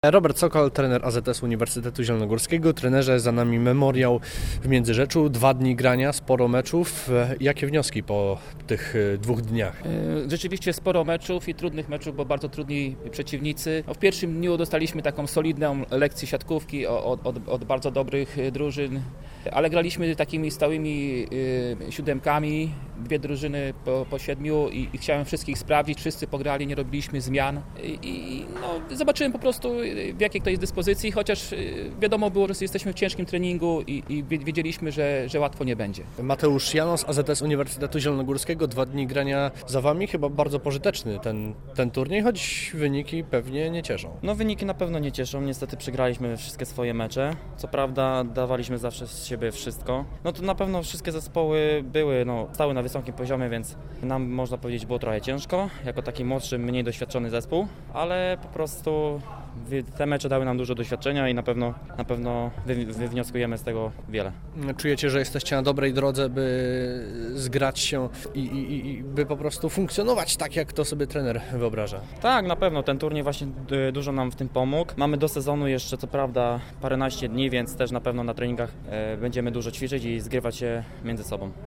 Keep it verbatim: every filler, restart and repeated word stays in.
Robert Sokol, trener A Z S Uniwersytetu Zielonogórskiego. Trenerze, za nami memoriał w Międzyrzeczu, dwa dni grania, sporo meczów. Jakie wnioski po tych dwóch dniach? Rzeczywiście sporo meczów i trudnych meczów, bo bardzo trudni przeciwnicy. W pierwszym dniu dostaliśmy taką solidną lekcję siatkówki od, od, od bardzo dobrych drużyn, ale graliśmy takimi stałymi siódemkami, dwie drużyny po, po siedmiu i, i chciałem wszystkich sprawdzić, wszyscy pograli, nie robiliśmy zmian i, i no, zobaczyłem po prostu, w jakiej to jest dyspozycji, chociaż wiadomo było, że jesteśmy w ciężkim treningu i, i wiedzieliśmy, że, że łatwo nie będzie. Mateusz Janos, A Z S Uniwersytetu Zielonogórskiego, dwa dni grania za Wami, chyba bardzo pożyteczny ten, ten turniej, choć wyniki pewnie nie cieszą. No wyniki na pewno nie cieszą, niestety przegraliśmy wszystkie swoje mecze, co prawda dawaliśmy zawsze z siebie wszystko. No to na pewno wszystkie zespoły były, no, stały na wysokim poziomie, więc nam można powiedzieć było trochę ciężko, jako taki młodszy, mniej doświadczony zespół, ale po prostu te mecze dały nam dużo doświadczenia i na pewno, na pewno wywnioskujemy z tego wiele. Czujecie, że jesteście na dobrej drodze, by zgrać się i, i, i by po prostu funkcjonować tak, jak to sobie trener wyobraża? Tak, na pewno. Ten turniej właśnie dużo nam w tym pomógł. Mamy do sezonu jeszcze co prawda paręnaście dni, więc też na pewno na treningach będziemy dużo ćwiczyć i zgrywać się między sobą.